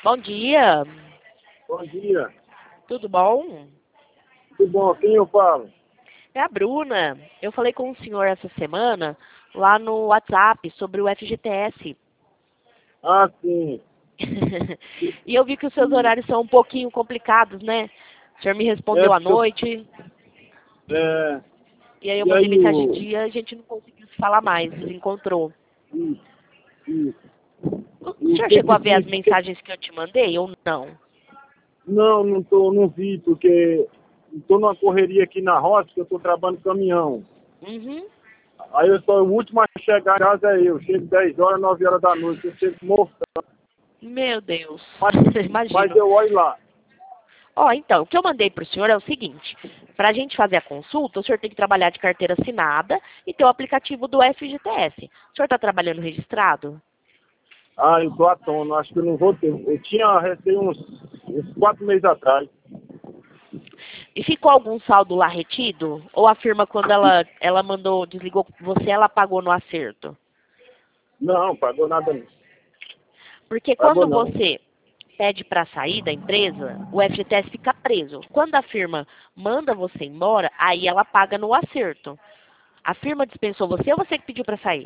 Bom dia, Bom dia. tudo bom? Tudo bom? Quem eu falo? É a Bruna. Eu falei com o senhor essa semana lá no WhatsApp sobre o FGTS. Ah, sim. E eu vi que os seus horários são um pouquinho complicados, né? O senhor me É respondeu à porque eu, noite, é, e aí eu e mandei aí mensagem de o. dia, a gente não conseguiu se falar mais, desencontrou. Isso, isso. O O senhor que chegou que a ver as fica? mensagens que eu te mandei ou não? Não, não vi, porque estou numa correria aqui na roça, que eu estou trabalhando no caminhão. Uhum. Aí eu sou o último a chegar em casa é eu. Chego 10 horas, 9 horas da noite, eu chego morto. Meu Deus, Mas, mas imagino. eu olho lá. Ó, então, o que eu mandei para o senhor é o seguinte: para a gente fazer a consulta, o senhor tem que trabalhar de carteira assinada e ter o aplicativo do FGTS. O senhor está trabalhando registrado? Ah, eu tô atônito, acho que eu não vou ter. Eu tinha recebido uns 4 meses atrás. E ficou algum saldo lá retido? Ou a firma, quando ela mandou, desligou você, ela pagou no acerto? Não, pagou nada não. Porque Pagou quando não. você pede para sair da empresa, o FGTS fica preso. Quando a firma manda você embora, aí ela paga no acerto. A firma dispensou você ou você que pediu para sair?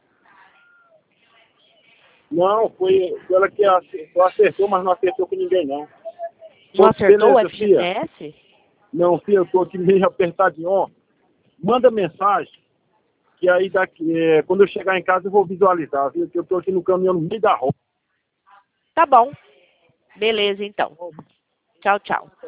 Não, foi ela que acertou, mas não acertou com ninguém, não. Não Pô, acertou o beleza, Fia. FGTS? Não, Fia, eu tô aqui meio apertadinho. Ó, manda mensagem, que aí daqui, quando eu chegar em casa eu vou visualizar, viu? Que eu tô aqui no caminhão no meio da rua. Tá bom. Beleza, então. Tchau, tchau.